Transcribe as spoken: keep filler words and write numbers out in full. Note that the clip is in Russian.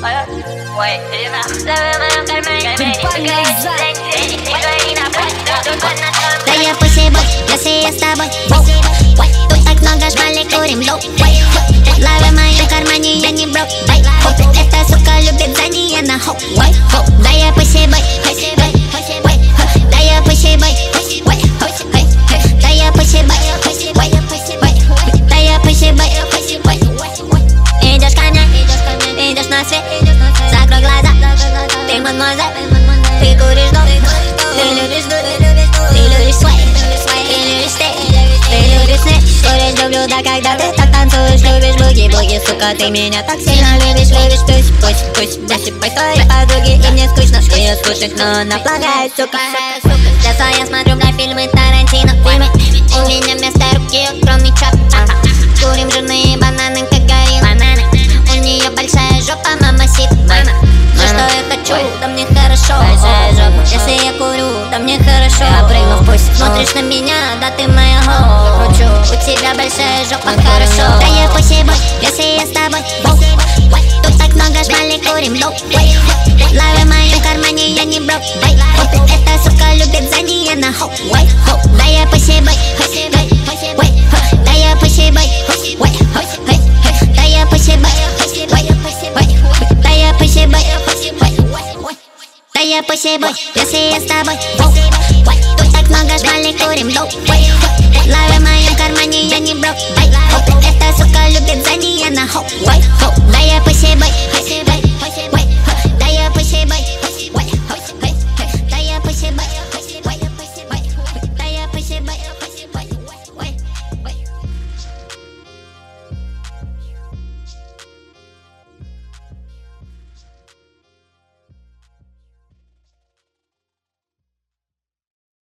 Да я посебой, если я с тобой. Тут так много шмалей, курим лоб. Лавы в моем кармане, я не брок. Эта сука любит за нее на хоп. Да я посебой, да я посебой, да я посебой, да я посебой. Идешь ко мне, идешь на свет, закрой глаза, ты мадемуазель. Ты куришь дом, ты любишь дур, ты любишь свой, ты любишь стейк, ты любишь снег. Куришь люблю, да когда ты так танцуешь, любишь буги-буги, сука, ты меня так сильно любишь, любишь пусть, пусть, пусть, пусть, пусть твои подруги, им не скучно, ее скучных, но она плохая, сука. Сейчас я смотрю, бля, фильмы Тарантино, фильмы. У меня вместо руки кроме чап. Курим жирные бананы, как горилла. У нее большая жопа, мама сит, мама. За что я хочу, да мне хорошо. Большая жопа, если я курю, да мне хорошо. Я прыгну в пусть, смотришь на меня, да ты моя хоу. Кручу, у тебя большая жопа, хорошо. Да я посебой, если я с тобой. Тут так много шмалей, курим доп. Лавы в моем кармане, я не брок. Эта сука любит за нее на хоп. Да я посебой, да я посебой, да я посебой, да я посебой, да я посебой, если я с тобой. Тут так много шмалей, курим доп. Лавы в моем кармане, я не брок. Эта сука любит за нее на хоп. Да я посебой.